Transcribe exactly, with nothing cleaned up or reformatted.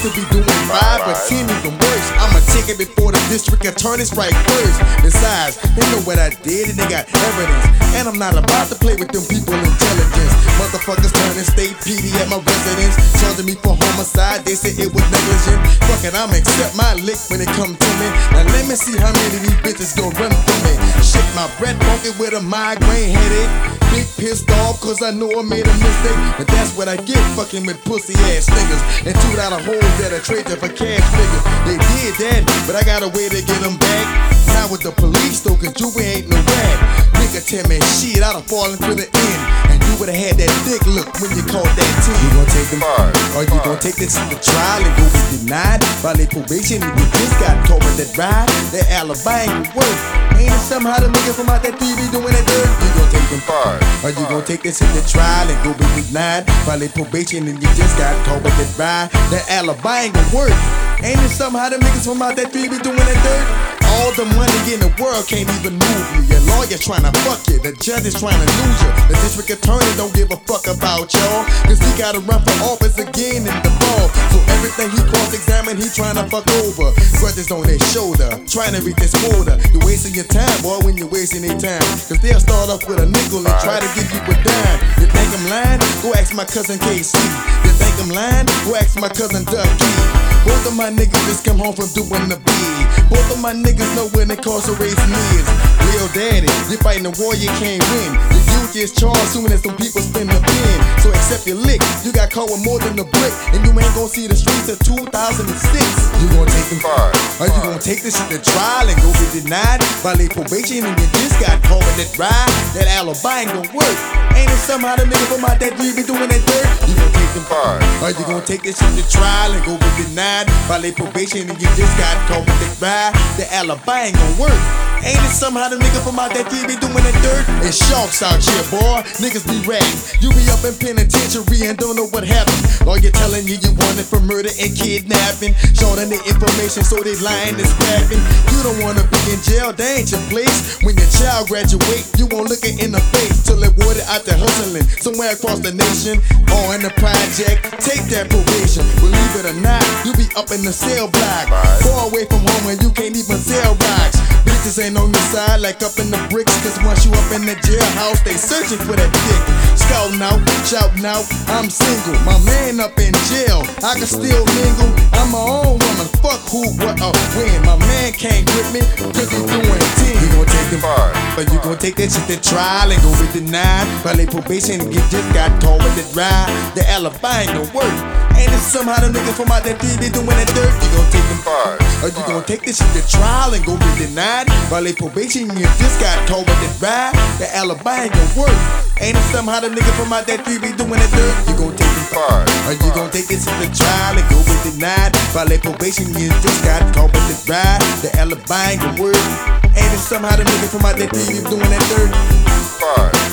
to be doing five, but ten even worse. I'ma take it before the district attorney strike first. Besides, they know what I did and they got evidence. And I'm not about to play with them people intelligence. Motherfuckers turning state P D at my residence, charging me for homicide. They say it was negligent. Fuck it, I'ma accept my lick when it come to me. Now let me see how many of these bitches gon' run for me. Shake my breath funky with a migraine headache. Big pissed off cause I know I made a mistake. But that's what I get fucking with pussy ass niggas and two dollar hoes that are traded for cash figures. They did that, but I got a way to get them back. Not with the police though, cause you ain't no rat. Nigga tell me shit, I done fallen to the end. And you would've had that dick look when you caught that ten. You gon' take them hard, or you gon' take this to the trial and go be denied. Violate probation and you just got caught with that ride. That alibi ain't gon' work. Ain't it somehow the nigga from out that T V doing that dirt? You gon' take them hard, or you gon' take this to the trial and go be denied. Violate probation and you just got caught with that ride. That alibi ain't gon' work. Ain't it somehow the niggas from out that T V doing that dirt? All the money in the world can't even move you. Your lawyer tryna fuck you, the judge is tryna lose you. The district attorney don't give a fuck about y'all, cause he gotta run for office again in the fall. So everything he cross-examine, he tryna fuck over. Grudges on their shoulder, tryna reach this quota. You're wasting your time, boy, when you're wasting their time. Cause they'll start off with a nickel and try to give you a dime. You think I'm lying? Go ask my cousin K C. You think I'm lying? Go ask my cousin Ducky. Both of my niggas just come home from doing the bid. Both of my niggas know when incarceration is. Real daddy, you fighting a war you can't win. The youth is charged soon as some people spin the pen. So accept your lick, you got caught with more than a brick. And you ain't gon' see the streets till two thousand six. You gon' take them far, or you gon' take this shit to trial and go be denied. Violate probation and you just got caught with that ride. That alibi ain't gon' work. Ain't it somehow the nigga from out that dream be doing that dirt? You gon' take them far, or you gon' take this shit to trial and go be denied. Violate probation and you just got caught with that ride. The alibi ain't gon' work. Ain't it somehow the nigga from out that T V doing that dirt? It's sharks out here, boy. Niggas be ratting. You be up in penitentiary and don't know what happened. Lawyer telling you you wanted for murder and kidnapping. Showing the information so they lying and scrapping. You don't wanna be in jail, they ain't your place. When your child graduate, you won't look it in the face till it water out there hustling somewhere across the nation or in the project. Take that probation. Believe it or not, you be up in the cell block, far away from home and you can't even sell rocks. Bitches ain't on your side like up in the bricks, cause once you up in the jailhouse, they searching for that dick. Scouting out, shouting out, I'm single. My man up in jail, I can still mingle. I'm my own woman, fuck who, what, or when. My man can't grip me, cause he doing ten. You gon' take him far, but you gon' take that shit to trial and go be denied. Violate probation and you just got caught with that ride. The alibi ain't gon' work. Ain't it somehow the nigga from out that T V doing that dirt? You gon' take him far, or you gon' take this shit to trial and go be denied. Violate probation and you just got caught with that ride. The alibi ain't gon' work. Ain't it somehow the nigga from out that T V doing that dirt? You gon' take him far, or you gon' take this shit to trial and go be denied. Violate probation and you just got caught with that ride. The alibi ain't gon' work. Ain't it somehow the nigga from out that T V doing that dirt? Far.